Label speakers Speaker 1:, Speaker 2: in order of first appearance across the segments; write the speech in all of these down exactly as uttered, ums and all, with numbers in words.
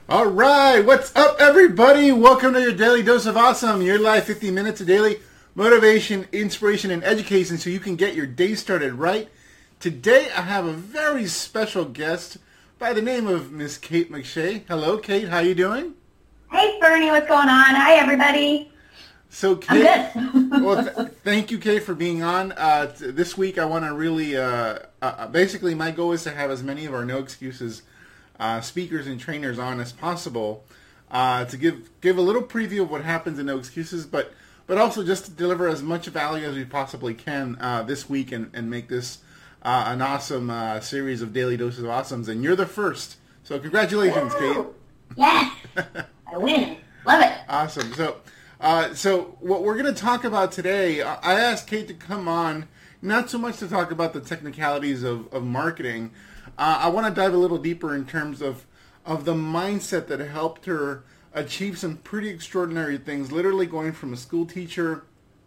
Speaker 1: All right, what's up, everybody? Welcome to your Daily Dose of Awesome, your live fifty minutes of daily motivation, inspiration, and education so you can get your day started right. Today, I have a very special guest by the name of Miss Kate McShay. Hello, Kate. How you doing?
Speaker 2: Hey, Bernie. What's going on? Hi, everybody.
Speaker 1: So, Kate,
Speaker 2: I'm good.
Speaker 1: well, th- thank you, Kate, for being on. Uh, t- this week, I want to really, uh, uh, basically, my goal is to have as many of our No Excuses uh, speakers and trainers on as possible uh, to give give a little preview of what happens in No Excuses, but but also just to deliver as much value as we possibly can uh, this week and, and make this uh, an awesome uh, series of Daily Doses of Awesomes. And you're the first. So congratulations,
Speaker 2: Woo!
Speaker 1: Kate.
Speaker 2: Yes. I win. Love it.
Speaker 1: Awesome. So, uh, so what we're going to talk about today, I I asked Kate to come on, not so much to talk about the technicalities of, of marketing. Uh, I want to dive a little deeper in terms of, of the mindset that helped her achieve some pretty extraordinary things, literally going from a school teacher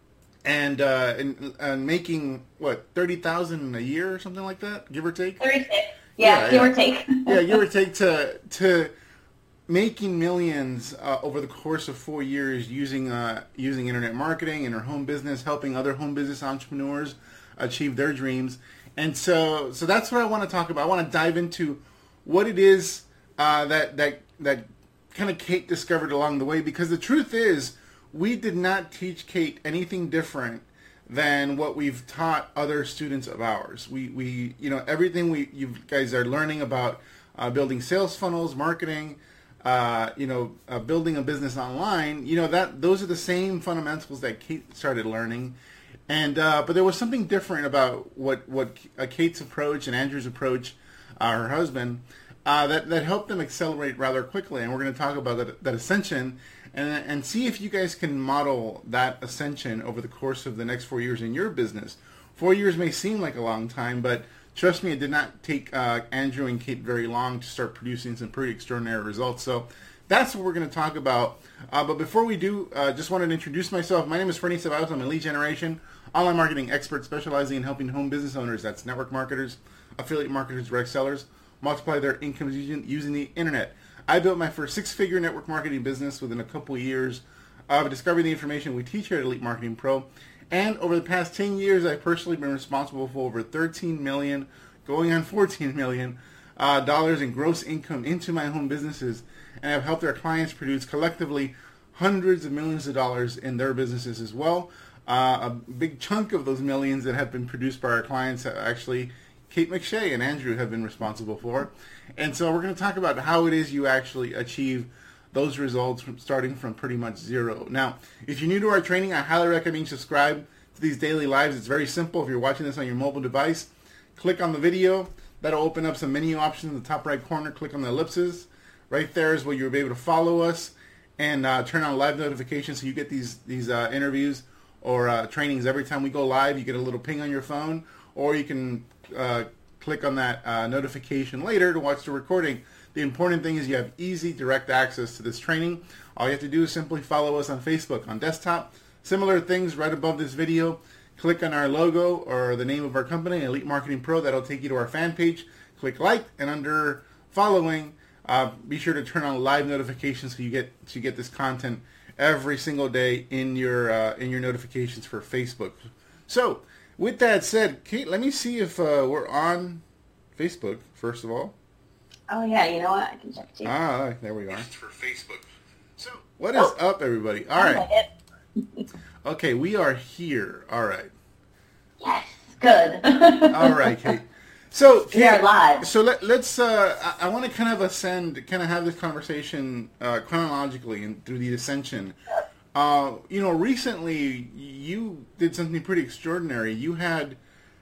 Speaker 1: and, uh, and, and making, what, thirty thousand dollars a year or something like that, give or take?
Speaker 2: thirty-six. Yeah,
Speaker 1: Yeah,
Speaker 2: give
Speaker 1: yeah.
Speaker 2: or take.
Speaker 1: Yeah, give or take to to making millions uh, over the course of four years using uh, using internet marketing in her home business, helping other home business entrepreneurs achieve their dreams. And so, so that's what I want to talk about. I want to dive into what it is uh, that that that kind of Kate discovered along the way. Because the truth is, we did not teach Kate anything different than what we've taught other students of ours. We, we you know, everything we you guys are learning about uh, building sales funnels, marketing, uh, you know, uh, building a business online. You know, that those are the same fundamentals that Kate started learning. And uh, but there was something different about what what uh, Kate's approach and Andrew's approach, uh, her husband, uh, that that helped them accelerate rather quickly. And we're going to talk about that, that ascension. And, and see if you guys can model that ascension over the course of the next four years in your business. Four years may seem like a long time, but trust me, it did not take uh, Andrew and Kate very long to start producing some pretty extraordinary results. So that's what we're going to talk about. Uh, but before we do, uh, just wanted to introduce myself. My name is Fernie Ceballos. I'm a lead generation, online marketing expert specializing in helping home business owners, that's network marketers, affiliate marketers, direct sellers, multiply their incomes using, using the internet. I built my first six-figure network marketing business within a couple of years of discovering the information we teach here at Elite Marketing Pro. And over the past ten years, I've personally been responsible for over thirteen million dollars, going on fourteen million dollars uh, dollars in gross income into my home businesses. And I've helped our clients produce collectively hundreds of millions of dollars in their businesses as well. Uh, a big chunk of those millions that have been produced by our clients have actually Kate McShay and Andrew have been responsible for. And so we're going to talk about how it is you actually achieve those results from starting from pretty much zero. Now, if you're new to our training, I highly recommend you subscribe to these daily lives. It's very simple. If you're watching this on your mobile device, click on the video. That'll open up some menu options in the top right corner. Click on the ellipses. Right there is where you'll be able to follow us and uh, turn on live notifications so you get these, these uh, interviews or uh, trainings every time we go live. You get a little ping on your phone, or you can uh, click on that uh, notification later to watch the recording. The important thing is you have easy, direct access to this training. All you have to do is simply follow us on Facebook, on desktop. Similar things right above this video. Click on our logo or the name of our company, Elite Marketing Pro. That'll take you to our fan page. Click like, and under following, uh, be sure to turn on live notifications so you get so you get this content every single day in your uh, in your notifications for Facebook. So, with that said, Kate, let me see if uh, we're on Facebook, first of all.
Speaker 2: Oh, yeah. You know what? I can check too.
Speaker 1: Ah, there we are. For Facebook. So, what is
Speaker 2: Oh.
Speaker 1: up, everybody? All
Speaker 2: I
Speaker 1: right.
Speaker 2: like it.
Speaker 1: Okay, we are here. All right.
Speaker 2: Yes. Good.
Speaker 1: All right, Kate. So, Kate,
Speaker 2: We are live.
Speaker 1: So let, let's. Uh, I, I want to kind of ascend, kind of have this conversation uh, chronologically and through the ascension. Uh, you know, recently you did something pretty extraordinary. You had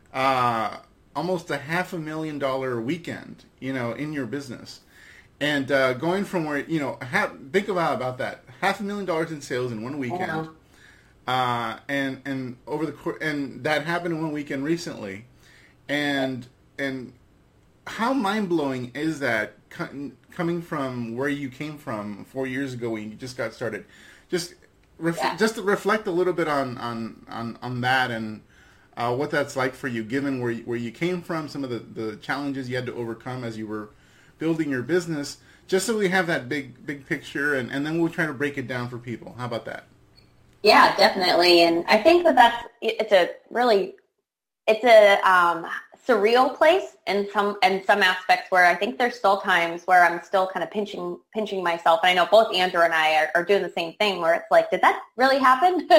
Speaker 1: uh, almost a half a million dollar weekend, you know, in your business, and uh, going from where you know, half, think about about that half a million dollars in sales in one weekend, uh, and and over the course, and that happened in one weekend recently, and and how mind blowing is that co- coming from where you came from four years ago when you just got started, just. Ref-
Speaker 2: Yeah.
Speaker 1: Just to reflect a little bit on on, on, on that and uh, what that's like for you, given where you, where you came from, some of the, the challenges you had to overcome as you were building your business, just so we have that big big picture, and, and then we'll try to break it down for people. How about that?
Speaker 2: Yeah, definitely. And I think that that's, it's a really, it's a um, surreal place in some, in some aspects where I think there's still times where I'm still kind of pinching, pinching myself. And I know both Andrew and I are, are doing the same thing where it's like, did that really happen?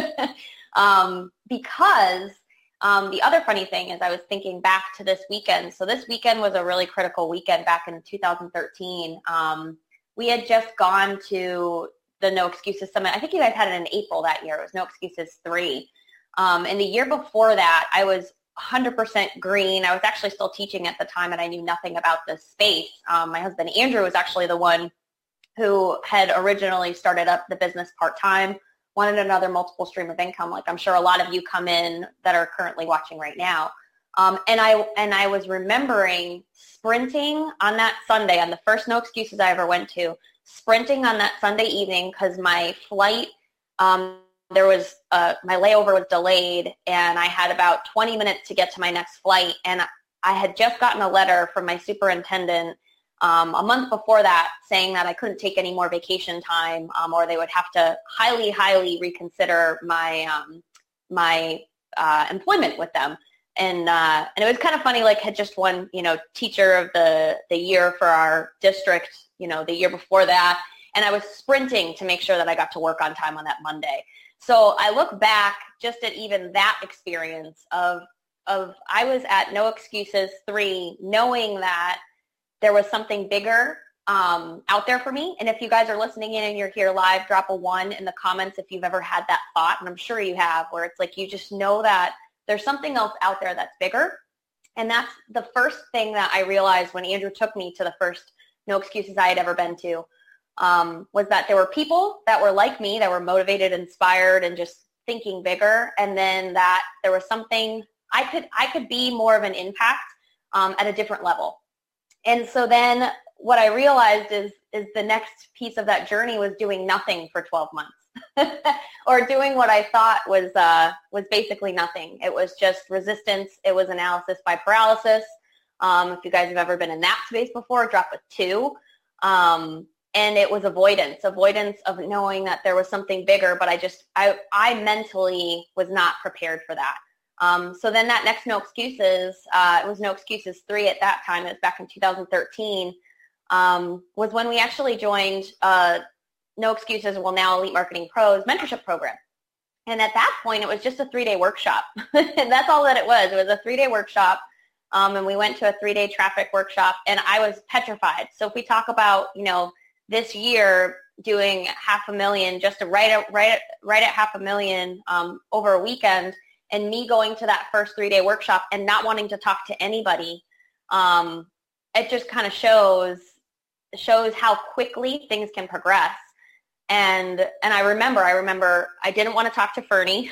Speaker 2: um, because um, the other funny thing is I was thinking back to this weekend. So this weekend was a really critical weekend back in two thousand thirteen. Um, we had just gone to the No Excuses Summit. I think you guys had it in April that year. It was No Excuses three. Um, and the year before that, I was one hundred percent green. I was actually still teaching at the time, and I knew nothing about this space. Um, my husband, Andrew, was actually the one who had originally started up the business part-time, wanted another multiple stream of income, like I'm sure a lot of you come in that are currently watching right now. Um, and I and I was remembering sprinting on that Sunday, on the first No Excuses I ever went to, sprinting on that Sunday evening because my flight, um, there was uh, my layover was delayed, and I had about twenty minutes to get to my next flight. And I had just gotten a letter from my superintendent um, a month before that saying that I couldn't take any more vacation time, um, or they would have to highly, highly reconsider my um, my uh, employment with them. And uh, and it was kind of funny, like had just won, you know, teacher of the, the year for our district, you know, the year before that. And I was sprinting to make sure that I got to work on time on that Monday. So I look back just at even that experience of, of I was at No Excuses three, knowing that there was something bigger um, out there for me. And if you guys are listening in and you're here live, drop a one in the comments if you've ever had that thought. And I'm sure you have, where it's like you just know that there's something else out there that's bigger. And that's the first thing that I realized when Andrew took me to the first No Excuses I had ever been to, um, was that there were people that were like me, that were motivated, inspired, and just thinking bigger. And then that there was something I could, I could be more of an impact um, at a different level. And so then what I realized is, is the next piece of that journey was doing nothing for twelve months. Or doing what I thought was uh, was basically nothing. It was just resistance. It was analysis by paralysis. Um, if you guys have ever been in that space before, drop a two. Um, and it was avoidance, avoidance of knowing that there was something bigger, but I just, I, I mentally was not prepared for that. Um, so then that next No Excuses, uh, it was No Excuses three at that time, it was back in two thousand thirteen, um, was when we actually joined uh, No Excuses, well now Elite Marketing Pros mentorship program. And at that point, it was just a three-day workshop. And that's all that it was. It was a three-day workshop. Um, and we went to a three-day traffic workshop, and I was petrified. So if we talk about, you know, this year doing half a million, just to right at, right at, right at half a million um, over a weekend, and me going to that first three-day workshop and not wanting to talk to anybody, um, it just kind of shows shows how quickly things can progress. And and I remember, I remember I didn't want to talk to Fernie.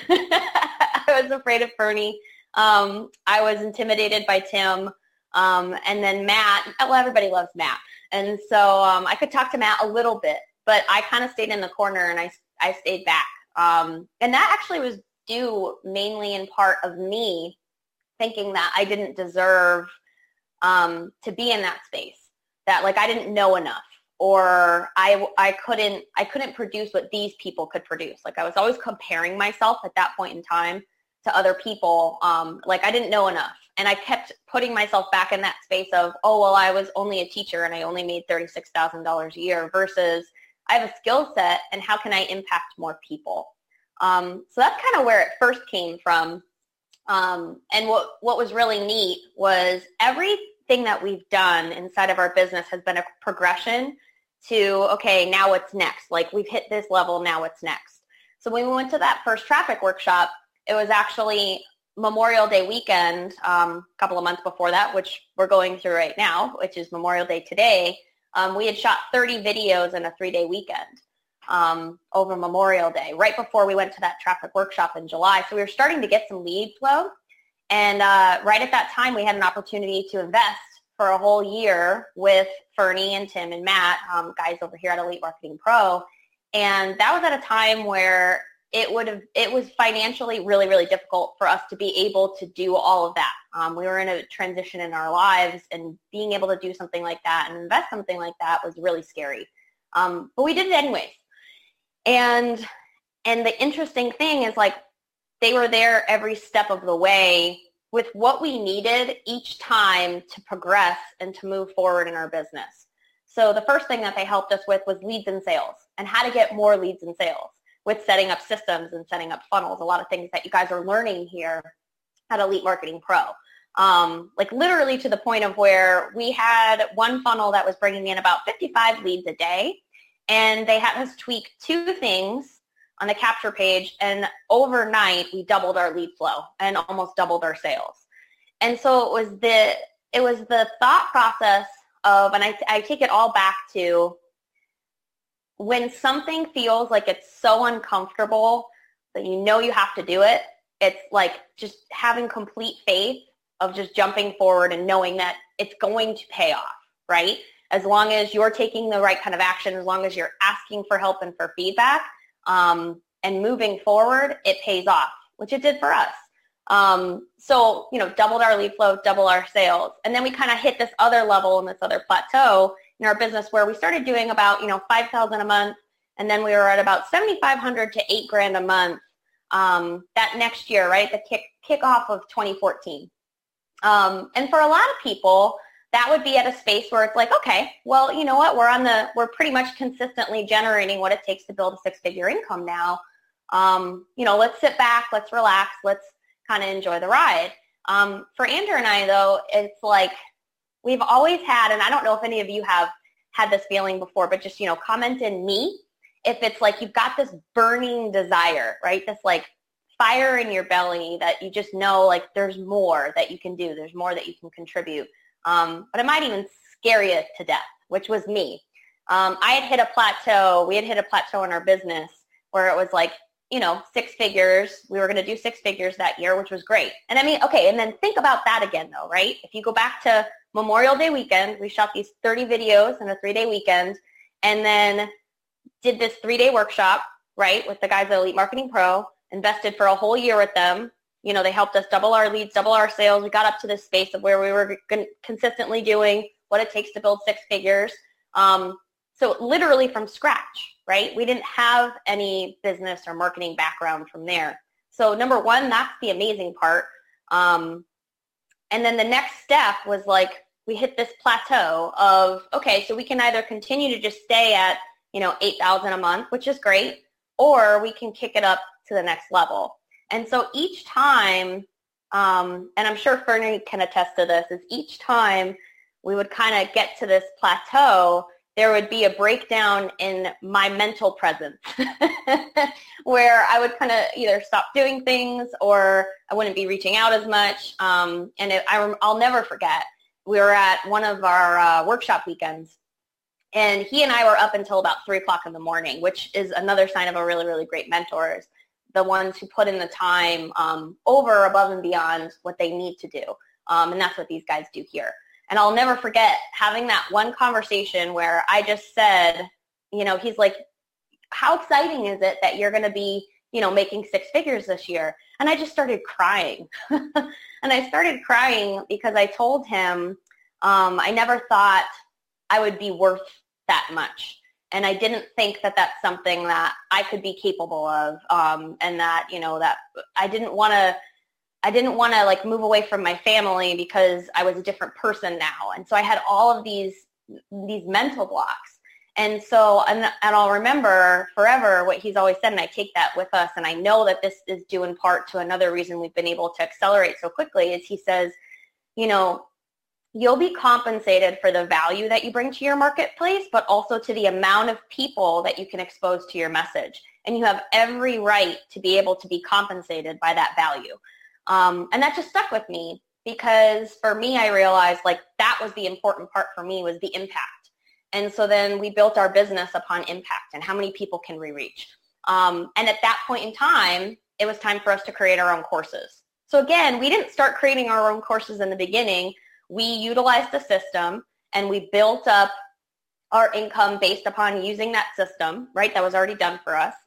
Speaker 2: I was afraid of Fernie. Um, I was intimidated by Tim. Um, and then Matt, well, everybody loves Matt. And so um, I could talk to Matt a little bit, but I kind of stayed in the corner and I, I stayed back. Um, and that actually was due mainly in part of me thinking that I didn't deserve um, to be in that space, that like I didn't know enough. Or I, I couldn't I couldn't produce what these people could produce. Like I was always comparing myself at that point in time to other people. Um, like I didn't know enough. And I kept putting myself back in that space of, oh, well, I was only a teacher and I only made thirty-six thousand dollars a year versus I have a skill set and how can I impact more people? Um, so that's kind of where it first came from. Um, and what, what was really neat was everything that we've done inside of our business has been a progression to, okay, now what's next? Like we've hit this level, now what's next? So when we went to that first traffic workshop, it was actually Memorial Day weekend, um, a couple of months before that, which we're going through right now, which is Memorial Day today. Um, we had shot thirty videos in a three-day weekend um, over Memorial Day, right before we went to that traffic workshop in July. So we were starting to get some lead flow. And uh, right at that time, we had an opportunity to invest for a whole year with Fernie and Tim and Matt, um, guys over here at Elite Marketing Pro. And that was at a time where it would have, it was financially really, really difficult for us to be able to do all of that. Um, we were in a transition in our lives, and being able to do something like that and invest something like that was really scary. Um, but we did it anyways. And, and the interesting thing is, like, they were there every step of the way with what we needed each time to progress and to move forward in our business. So the first thing that they helped us with was leads and sales, and how to get more leads and sales with setting up systems and setting up funnels, a lot of things that you guys are learning here at Elite Marketing Pro. Um, like literally to the point of where we had one funnel that was bringing in about fifty-five leads a day, and they had us tweak two things on the capture page, and overnight we doubled our lead flow and almost doubled our sales. And so it was the it was the thought process of, and I, I take it all back to, when something feels like it's so uncomfortable that you know you have to do it, it's like just having complete faith of just jumping forward and knowing that it's going to pay off, right? As long as you're taking the right kind of action, as long as you're asking for help and for feedback, um, and moving forward, it pays off, which it did for us. Um, so, you know, doubled our lead flow, double our sales. And then we kind of hit this other level and this other plateau in our business where we started doing about, you know, five thousand a month. And then we were at about seventy-five hundred to eight grand a month, um, that next year, right? The kick, kickoff of twenty fourteen. Um, and for a lot of people, that would be at a space where it's like, okay, well, you know what? We're on the, we're pretty much consistently generating what it takes to build a six-figure income now. Um, you know, let's sit back, let's relax, let's kind of enjoy the ride. Um, for Andrew and I, though, it's like we've always had, and I don't know if any of you have had this feeling before, but just, you know, comment in me if it's like you've got this burning desire, right? This like fire in your belly that you just know like there's more that you can do. There's more that you can contribute. Um, but it might even scare you to death, which was me. Um, I had hit a plateau. We had hit a plateau in our business where it was like, you know, six figures. We were going to do six figures that year, which was great. And I mean, okay, and then think about that again, though, right? If you go back to Memorial Day weekend, we shot these thirty videos in a three-day weekend, and then did this three-day workshop, right, with the guys at Elite Marketing Pro, invested for a whole year with them. You know, they helped us double our leads, double our sales. We got up to this space of where we were consistently doing what it takes to build six figures. Um, so literally from scratch, right? We didn't have any business or marketing background from there. So number one, that's the amazing part. Um, and then the next step was like, we hit this plateau of, okay, so we can either continue to just stay at, you know, eight thousand a month, which is great, or we can kick it up to the next level. And so each time, um, and I'm sure Fernie can attest to this, is each time we would kind of get to this plateau, there would be a breakdown in my mental presence where I would kind of either stop doing things or I wouldn't be reaching out as much. Um, and it, I, I'll never forget, we were at one of our uh, workshop weekends, and he and I were up until about three o'clock in the morning, which is another sign of a really, really great mentor, is the ones who put in the time um, over, above, and beyond what they need to do. Um, and that's what these guys do here. And I'll never forget having that one conversation where I just said, you know, he's like, how exciting is it that you're going to be, you know, making six figures this year? And I just started crying. And I started crying because I told him um, I never thought I would be worth that much. And I didn't think that that's something that I could be capable of, um, and that, you know, that I didn't want to I didn't want to like move away from my family because I was a different person now. And so I had all of these, these mental blocks. And so, and, and I'll remember forever what he's always said, and I take that with us. And I know that this is due in part to another reason we've been able to accelerate so quickly, is he says, you know, you'll be compensated for the value that you bring to your marketplace, but also to the amount of people that you can expose to your message. And you have every right to be able to be compensated by that value. Um, and that just stuck with me because for me, I realized like that was the important part for me, was the impact. And so then we built our business upon impact and how many people can we reach. Um, and at that point in time, it was time for us to create our own courses. So again, we didn't start creating our own courses in the beginning. We utilized the system and we built up our income based upon using that system, right? That was already done for us.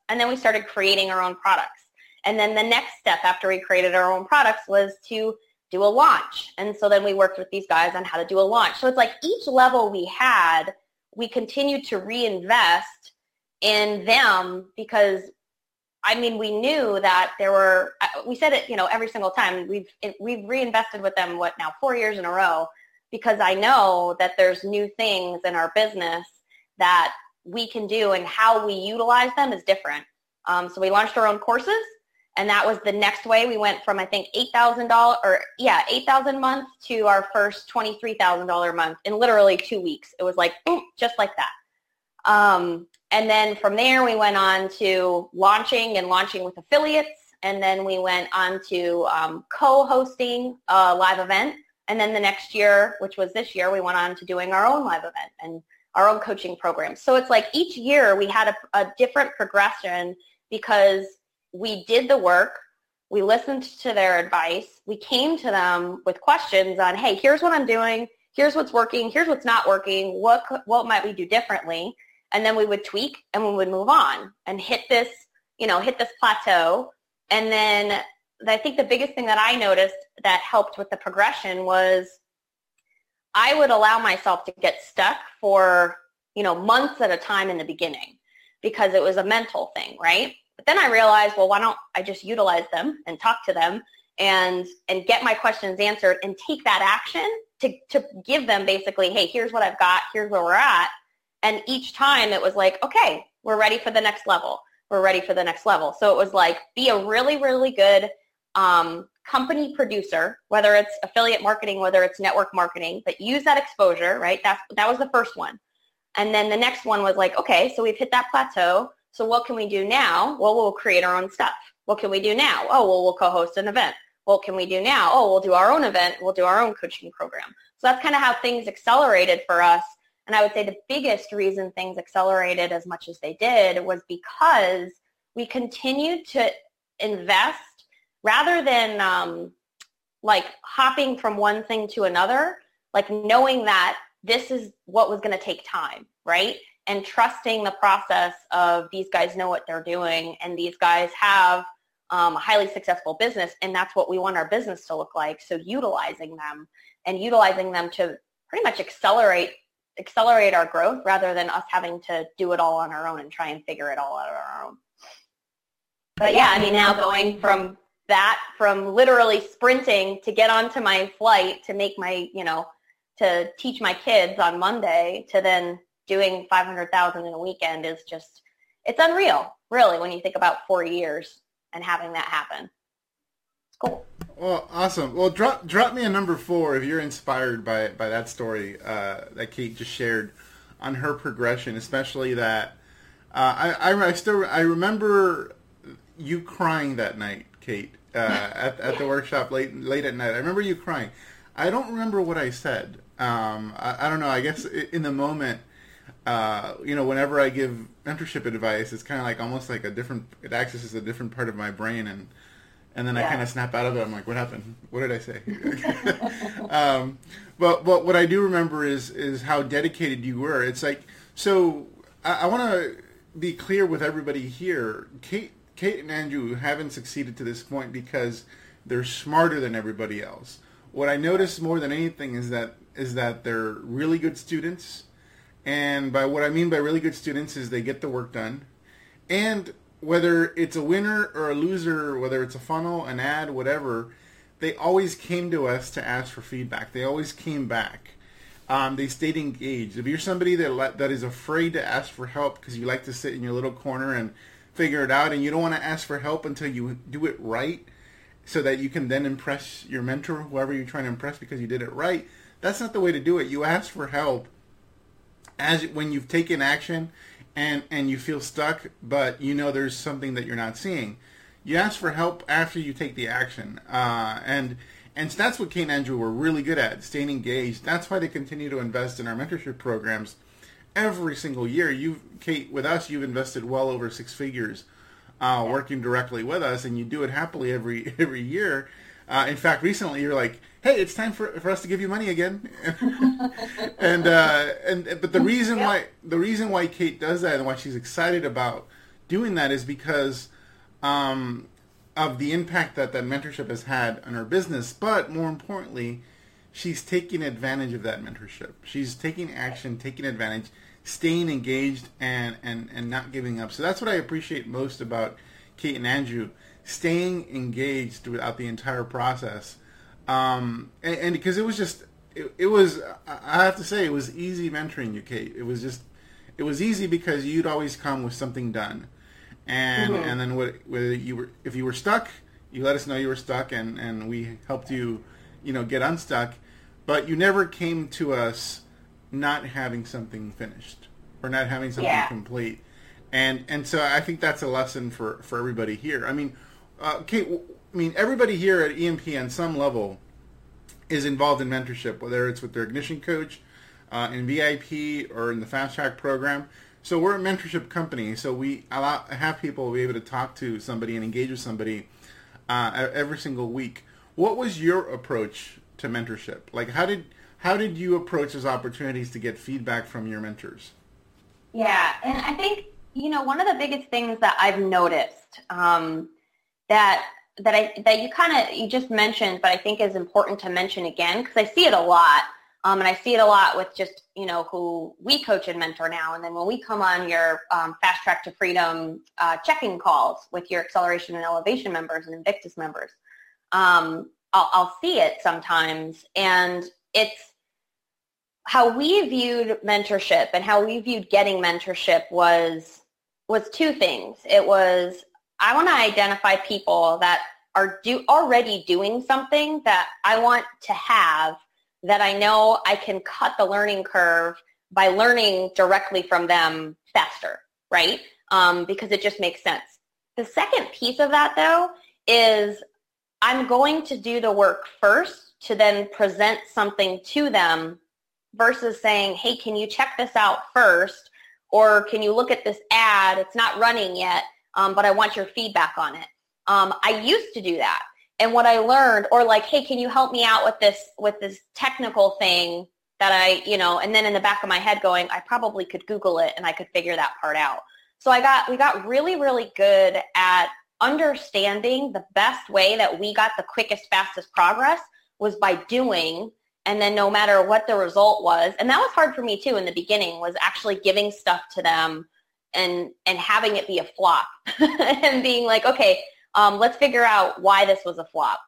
Speaker 2: And then we started creating our own products. And then the next step after we created our own products was to do a launch. And so then we worked with these guys on how to do a launch. So it's like each level we had, we continued to reinvest in them because, I mean, we knew that there were, we said it, you know, every single time. We've we've reinvested with them, what now, four years in a row, because I know that there's new things in our business that we can do, and how we utilize them is different. Um, so we launched our own courses, and that was the next way. We went from, I think, eight thousand dollars, or yeah, eight thousand dollars a month to our first twenty-three thousand dollars a month in literally two weeks. It was like, boom, just like that. Um, and then from there, we went on to launching and launching with affiliates. And then we went on to um, co-hosting a live event. And then the next year, which was this year, we went on to doing our own live event and our own coaching program. So it's like each year we had a, a different progression because we did the work. We listened to their advice. We came to them with questions on, hey, here's what I'm doing. Here's what's working. Here's what's not working. What what might we do differently? And then we would tweak and we would move on and hit this, you know, hit this plateau. And then I think the biggest thing that I noticed that helped with the progression was I would allow myself to get stuck for, you know, months at a time in the beginning because it was a mental thing, right? But then I realized, well, why don't I just utilize them and talk to them and and get my questions answered and take that action to, to give them basically, hey, here's what I've got, here's where we're at. And each time it was like, okay, we're ready for the next level. We're ready for the next level. So it was like, be a really, really good um, company producer, whether it's affiliate marketing, whether it's network marketing, but use that exposure, right? That's, that was the first one. And then the next one was like, okay, so we've hit that plateau. So what can we do now? Well, we'll create our own stuff. What can we do now? Oh, well, we'll co-host an event. What can we do now? Oh, we'll do our own event. We'll do our own coaching program. So that's kind of how things accelerated for us. And I would say the biggest reason things accelerated as much as they did was because we continued to invest rather than um, like hopping from one thing to another, like knowing that this is what was going to take time, right? And trusting the process of these guys know what they're doing and these guys have um, a highly successful business, and that's what we want our business to look like. So utilizing them and utilizing them to pretty much accelerate accelerate our growth rather than us having to do it all on our own and try and figure it all out on our own. But yeah, I mean, now going from that, from literally sprinting to get onto my flight to make my, you know, to teach my kids on Monday to then doing five hundred thousand in a weekend is just, it's unreal, really, when you think about four years and having that happen. It's cool.
Speaker 1: Well, awesome. Well, drop drop me a number four if you're inspired by by that story uh, that Kate just shared on her progression, especially that uh, I, I I still I remember you crying that night, Kate, uh, at at the workshop late late at night. I remember you crying. I don't remember what I said. Um, I, I don't know. I guess in the moment, uh, you know, whenever I give mentorship advice, it's kind of like almost like a different. It accesses a different part of my brain and. And then yeah. I kind of snap out of it. I'm like, what happened? What did I say? um, but, but what I do remember is is how dedicated you were. It's like, so I, I want to be clear with everybody here. Kate, Kate and Andrew haven't succeeded to this point because they're smarter than everybody else. What I notice more than anything is that is that they're really good students. And by what I mean by really good students is they get the work done. And whether it's a winner or a loser, whether it's a funnel, an ad, whatever, they always came to us to ask for feedback. They always came back. Um, they stayed engaged. If you're somebody that le- that is afraid to ask for help because you like to sit in your little corner and figure it out, and you don't want to ask for help until you do it right so that you can then impress your mentor, whoever you're trying to impress because you did it right, that's not the way to do it. You ask for help as when you've taken action and and you feel stuck, but you know there's something that you're not seeing. You ask for help after you take the action. Uh, and and that's what Kate and Andrew were really good at, staying engaged. That's why they continue to invest in our mentorship programs every single year. You, Kate, with us, you've invested well over six figures uh, yeah. working directly with us, and you do it happily every every year. Uh, in fact, recently you're like, hey, it's time for for us to give you money again. and uh, and but the reason why the reason why Kate does that and why she's excited about doing that is because um, of the impact that that mentorship has had on her business. But more importantly, she's taking advantage of that mentorship. She's taking action, taking advantage, staying engaged, and, and, and not giving up. So that's what I appreciate most about Kate and Andrew, staying engaged throughout the entire process. Um, and, and because it was just, it, it was, I have to say, it was easy mentoring you, Kate. It was just, it was easy because you'd always come with something done. And mm-hmm. and then what, whether you were, if you were stuck, you let us know you were stuck, and, and we helped you, you know, get unstuck. But you never came to us not having something finished or not having something yeah. complete. And and so I think that's a lesson for, for everybody here. I mean, uh, Kate, I mean, everybody here at E M P on some level is involved in mentorship, whether it's with their Ignition Coach, uh, in V I P, or in the Fast Track program. So we're a mentorship company, so we allow have people be able to talk to somebody and engage with somebody uh, every single week. What was your approach to mentorship? Like, how did how did you approach those opportunities to get feedback from your mentors?
Speaker 2: Yeah, and I think, you know, one of the biggest things that I've noticed um, that that I that you kind of you just mentioned, but I think is important to mention again, because I see it a lot, um, and I see it a lot with just, you know, who we coach and mentor now, and then when we come on your um, Fast Track to Freedom uh, check-in calls with your Acceleration and Elevation members and Invictus members, um, I'll, I'll see it sometimes, and it's how we viewed mentorship and how we viewed getting mentorship was was two things. It was, I want to identify people that are do already doing something that I want to have, that I know I can cut the learning curve by learning directly from them faster, right? Um, because it just makes sense. The second piece of that, though, is I'm going to do the work first to then present something to them versus saying, hey, can you check this out first? Or can you look at this ad? It's not running yet, um, but I want your feedback on it. Um, I used to do that. And what I learned, or like, hey, can you help me out with this with this technical thing that I, you know, and then in the back of my head going, I probably could Google it and I could figure that part out. So I got, we got really, really good at understanding the best way that we got the quickest, fastest progress was by doing, and then no matter what the result was, and that was hard for me too in the beginning, was actually giving stuff to them and and having it be a flop and being like, okay, um, let's figure out why this was a flop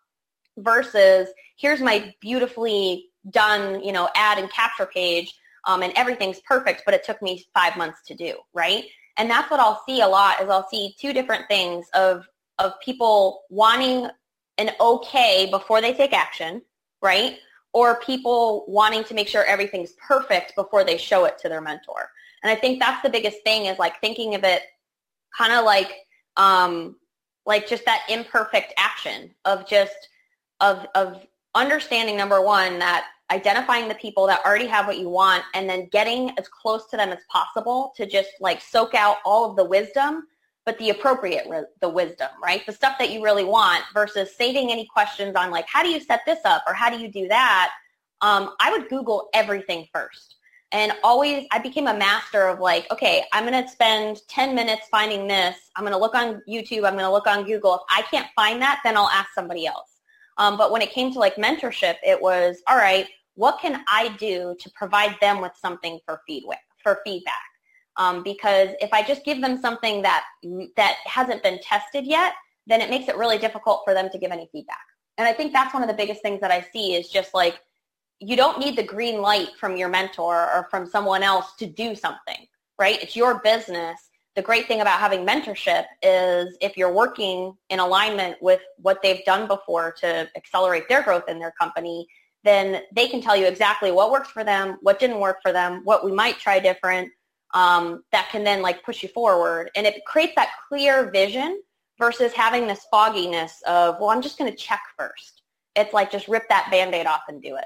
Speaker 2: versus here's my beautifully done, you know, ad and capture page, um, and everything's perfect, but it took me five months to do, right? And that's what I'll see a lot is I'll see two different things of of people wanting an okay before they take action, right? Or people wanting to make sure everything's perfect before they show it to their mentor. And I think that's the biggest thing is like thinking of it kind of like um, like just that imperfect action of just of of understanding, number one, that identifying the people that already have what you want and then getting as close to them as possible to just like soak out all of the wisdom, but the appropriate, the wisdom, right? The stuff that you really want versus saving any questions on like, how do you set this up or how do you do that? Um, I would Google everything first. And always, I became a master of like, okay, I'm going to spend ten minutes finding this. I'm going to look on YouTube. I'm going to look on Google. If I can't find that, then I'll ask somebody else. Um, but when it came to like mentorship, it was, all right, what can I do to provide them with something for feedback? For feedback? Um, because if I just give them something that that hasn't been tested yet, then it makes it really difficult for them to give any feedback. And I think that's one of the biggest things that I see is just like, you don't need the green light from your mentor or from someone else to do something, right? It's your business. The great thing about having mentorship is if you're working in alignment with what they've done before to accelerate their growth in their company, then they can tell you exactly what works for them, what didn't work for them, what we might try different, um, that can then like push you forward. And it creates that clear vision versus having this fogginess of, well, I'm just going to check first. It's like just rip that Band-Aid off and do it.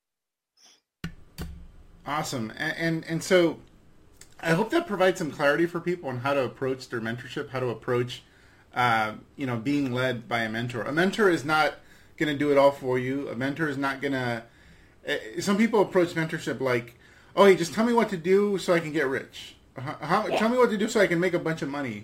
Speaker 1: Awesome. And, and and so I hope that provides some clarity for people on how to approach their mentorship, how to approach, uh, you know, being led by a mentor. A mentor is not going to do it all for you. A mentor is not going to, uh, some people approach mentorship like, oh, hey, just tell me what to do so I can get rich. How, how,
Speaker 2: yeah.
Speaker 1: Tell me what to do so I can make a bunch of money.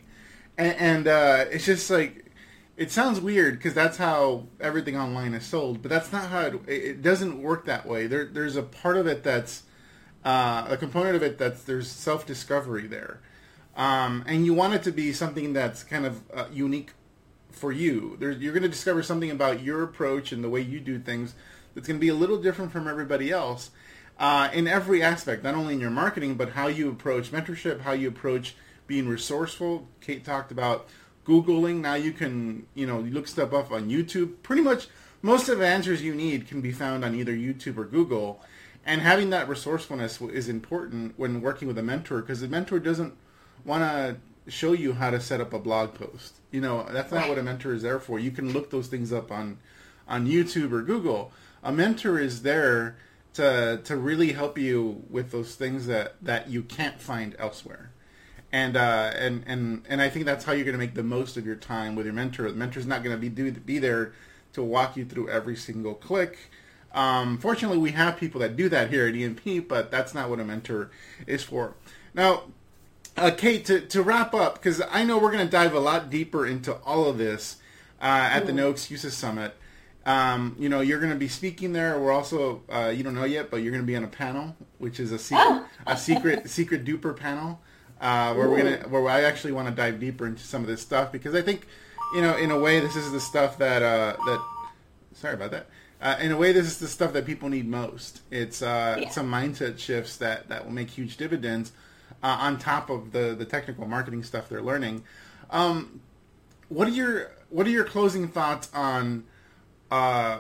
Speaker 1: and, and uh, it's just like, it sounds weird because that's how everything online is sold, but that's not how it, it doesn't work that way. There, there's a part of it that's uh, a component of it that's there's self-discovery there, um, and you want it to be something that's kind of uh, unique for you. There's, you're going to discover something about your approach and the way you do things that's going to be a little different from everybody else uh, in every aspect, not only in your marketing, but how you approach mentorship, how you approach being resourceful. Kate talked about Googling. Now you can, you know, look stuff up on YouTube. Pretty much most of the answers you need can be found on either YouTube or Google. And having that resourcefulness is important when working with a mentor, because the mentor doesn't want to show you how to set up a blog post. You know, that's not what a mentor is there for. You can look those things up on, on YouTube or Google. A mentor is there to to really help you with those things that, that you can't find elsewhere. And uh, and and and I think that's how you're going to make the most of your time with your mentor. The mentor's not going to be do, be there to walk you through every single click. Um, fortunately, we have people that do that here at E M P, but that's not what a mentor is for. Now, uh, Kate, to, to wrap up, because I know we're going to dive a lot deeper into all of this uh, at the No Excuses Summit. Um, you know, you're going to be speaking there. We're also, uh, you don't know yet, but you're going to be on a panel, which is a secret, oh. a secret, secret duper panel. Uh, where Ooh. we're gonna, where I actually want to dive deeper into some of this stuff, because I think, you know, in a way, this is the stuff that uh, that. Sorry about that. Uh, in a way, this is the stuff that people need most. It's uh, yeah. some mindset shifts that, that will make huge dividends uh, on top of the, the technical marketing stuff they're learning. Um, what are your what are your closing thoughts on uh,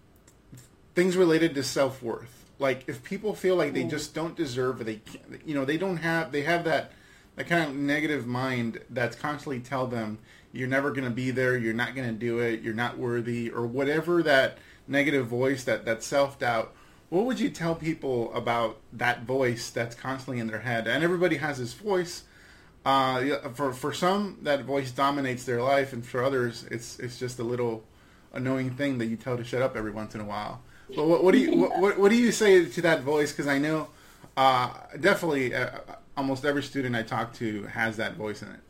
Speaker 1: things related to self-worth? Like, if people feel like they just don't deserve it, they can't, you know, they don't have they have that. that kind of negative mind that's constantly tell them you're never going to be there, you're not going to do it, you're not worthy, or whatever that negative voice, that, that self-doubt, what would you tell people about that voice that's constantly in their head? And everybody has this voice. Uh, for for some, that voice dominates their life, and for others, it's it's just a little annoying thing that you tell to shut up every once in a while. But what, what do you what, what, what do you say to that voice? Because I know uh, definitely... Uh, almost every student I talk to has that voice in it.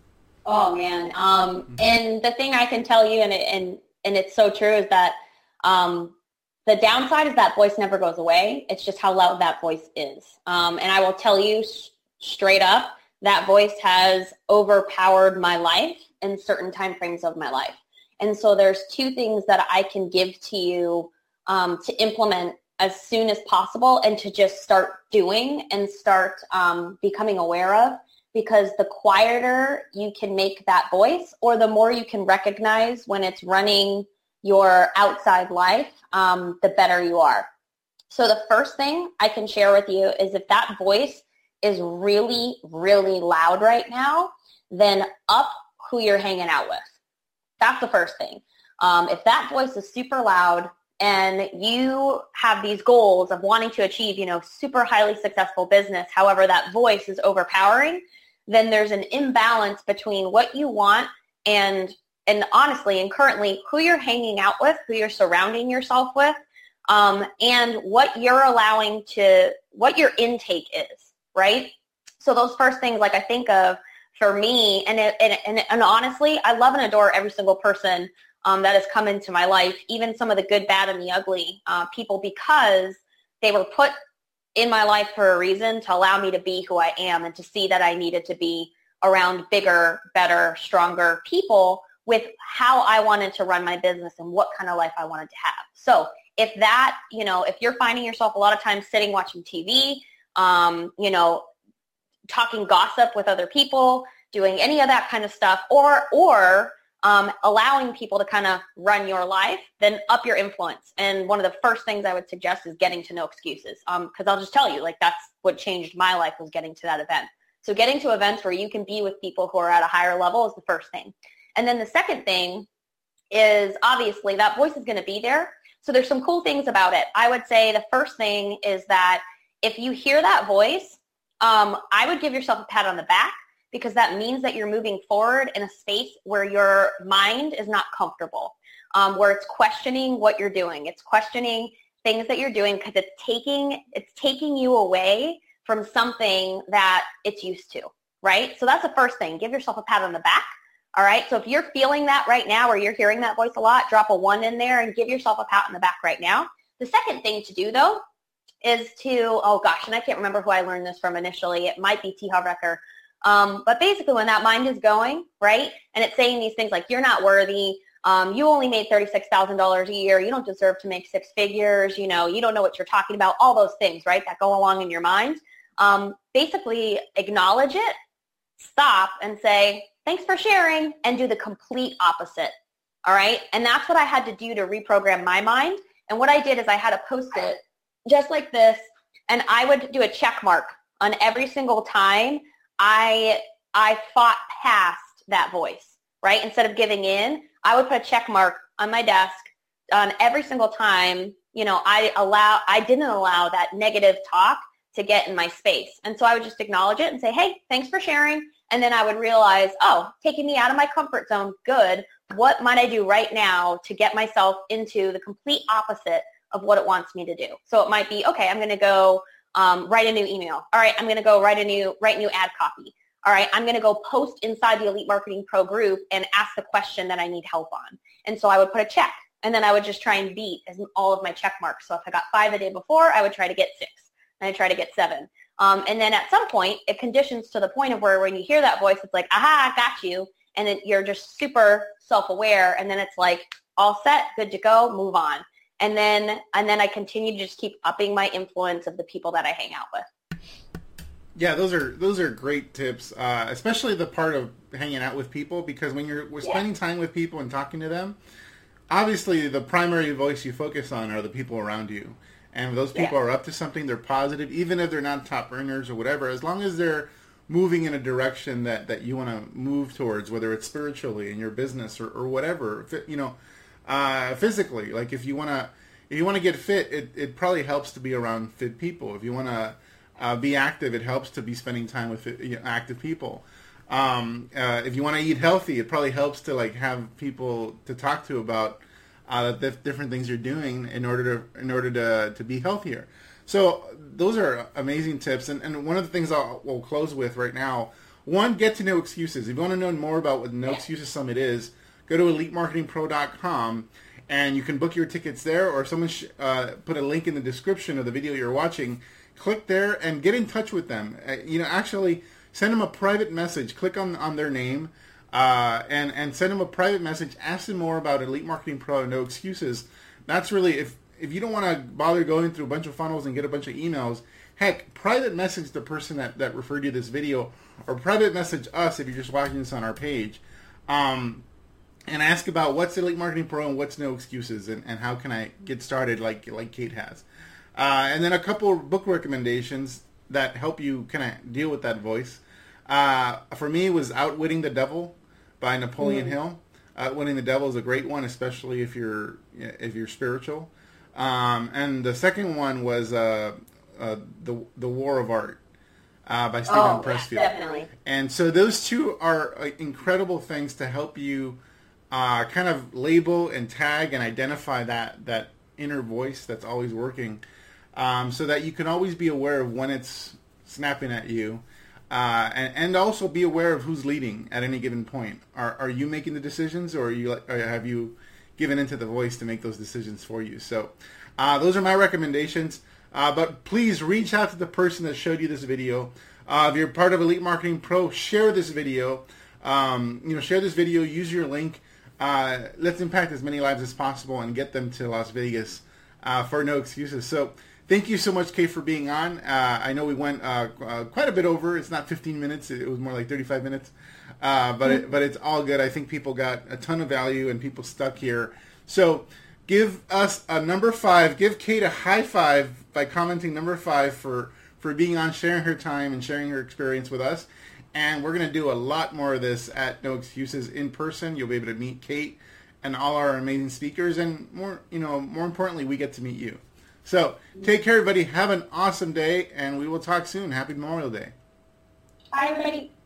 Speaker 2: Oh man. Um, mm-hmm. And the thing I can tell you, and it, and, and it's so true, is that um, the downside is that voice never goes away. It's just how loud that voice is. Um, and I will tell you sh- straight up, that voice has overpowered my life in certain time frames of my life. And so there's two things that I can give to you um, to implement as soon as possible, and to just start doing and start um, becoming aware of, because the quieter you can make that voice, or the more you can recognize when it's running your outside life, um, the better you are. So the first thing I can share with you is, if that voice is really, really loud right now, then up who you're hanging out with. That's the first thing. Um, if that voice is super loud, and you have these goals of wanting to achieve, you know, super highly successful business, however, that voice is overpowering, then there's an imbalance between what you want and, and honestly, and currently, who you're hanging out with, who you're surrounding yourself with, um, and what you're allowing to, what your intake is, right? So those first things, like I think of for me, and it, and, and, and honestly, I love and adore every single person Um, that has come into my life, even some of the good, bad, and the ugly uh, people, because they were put in my life for a reason, to allow me to be who I am, and to see that I needed to be around bigger, better, stronger people with how I wanted to run my business and what kind of life I wanted to have. So if that, you know, if you're finding yourself a lot of times sitting watching T V, um, you know, talking gossip with other people, doing any of that kind of stuff, or or Um, allowing people to kind of run your life, then up your influence. And one of the first things I would suggest is getting to No Excuses. Um, cause I'll just tell you, like, that's what changed my life, was getting to that event. So getting to events where you can be with people who are at a higher level is the first thing. And then the second thing is, obviously that voice is going to be there. So there's some cool things about it. I would say the first thing is that if you hear that voice, um, I would give yourself a pat on the back, because that means that you're moving forward in a space where your mind is not comfortable, um, where it's questioning what you're doing. It's questioning things that you're doing, because it's taking it's taking you away from something that it's used to. right? So that's the first thing. Give yourself a pat on the back. All right. So if you're feeling that right now or you're hearing that voice a lot, drop a one in there and give yourself a pat on the back right now. The second thing to do, though, is to, oh gosh, and I can't remember who I learned this from initially. It might be T. Harv Eker. Um, but basically when that mind is going, right, and it's saying these things like, you're not worthy, um, you only made thirty-six thousand dollars a year, you don't deserve to make six figures, you know, you don't know what you're talking about, all those things, right, that go along in your mind. Um, basically acknowledge it, stop and say, thanks for sharing, and do the complete opposite. All right. And that's what I had to do to reprogram my mind. And what I did is I had a Post-it just like this, and I would do a check mark on every single time I I fought past that voice, right? Instead of giving in, I would put a check mark on my desk on every single time, you know, I allow I didn't allow that negative talk to get in my space. And so I would just acknowledge it and say, hey, thanks for sharing. And then I would realize, oh, taking me out of my comfort zone, good. What might I do right now to get myself into the complete opposite of what it wants me to do? So it might be, okay, I'm going to go um, write a new email. All right, I'm going to go write a new, write new ad copy. All right, I'm going to go post inside the Elite Marketing Pro group and ask the question that I need help on. And so I would put a check, and then I would just try and beat all of my check marks. So if I got five the day before, I would try to get six, and I try to get seven. Um, and then at some point, it conditions to the point of where when you hear that voice, it's like, aha, I got you. And then you're just super self-aware. And then it's like, all set, good to go, move on. And then and then I continue to just keep upping my influence of the people that I hang out with.
Speaker 1: Yeah, those are those are great tips, uh, especially the part of hanging out with people, because when you're we're spending yeah. time with people and talking to them, obviously the primary voice you focus on are the people around you. And if those people yeah. are up to something, they're positive, even if they're not top earners or whatever, as long as they're moving in a direction that, that you want to move towards, whether it's spiritually in your business or, or whatever, you know, uh, physically. Like if you want to if you want to get fit, it, it probably helps to be around fit people. If you want to uh, be active, it helps to be spending time with fit, you know, active people. Um, uh, if you want to eat healthy, it probably helps to like have people to talk to about Uh, the different things you're doing in order to in order to to be healthier. So those are amazing tips. And, and one of the things I'll we'll close with right now, one, get to know excuses. If you want to know more about what the No Excuses Summit is, go to elite marketing pro dot com and you can book your tickets there, or someone sh- uh, put a link in the description of the video you're watching. Click there and get in touch with them. Uh, you know, actually send them a private message. Click on on their name. Uh, and, and send them a private message. Ask them more about Elite Marketing Pro and No Excuses. That's really, if, if you don't want to bother going through a bunch of funnels and get a bunch of emails, heck, private message the person that, that referred you this video, or private message us if you're just watching this on our page, um, and ask about what's Elite Marketing Pro and what's No Excuses, and, and how can I get started like, like Kate has. Uh, and then a couple book recommendations that help you kind of deal with that voice. Uh, for me, it was Outwitting the Devil by Napoleon mm-hmm. Hill. Outwitting the Devil is a great one, especially if you're if you're spiritual. Um, and the second one was uh, uh, the the War of Art uh, by Stephen
Speaker 2: oh,
Speaker 1: Pressfield.
Speaker 2: Definitely.
Speaker 1: And so those two are uh, incredible things to help you uh, kind of label and tag and identify that that inner voice that's always working, um, so that you can always be aware of when it's snapping at you. Uh, and, and also be aware of who's leading at any given point. Are are you making the decisions, or are you or have you given into the voice to make those decisions for you? So uh, those are my recommendations. Uh, but please reach out to the person that showed you this video. Uh, if you're part of Elite Marketing Pro, share this video. Um, you know, share this video. Use your link. Uh, let's impact as many lives as possible and get them to Las Vegas uh, for No Excuses. So. Thank you so much, Kate, for being on. Uh, I know we went uh, uh, quite a bit over. It's not fifteen minutes. It was more like thirty-five minutes. Uh, but it, but it's all good. I think people got a ton of value and people stuck here. So give us a number five. Give Kate a high five by commenting number five for, for being on, sharing her time, and sharing her experience with us. And we're going to do a lot more of this at No Excuses in person. You'll be able to meet Kate and all our amazing speakers. And more, you know, more importantly, we get to meet you. So, take care, everybody. Have an awesome day, and we will talk soon. Happy Memorial Day.
Speaker 2: Bye, everybody.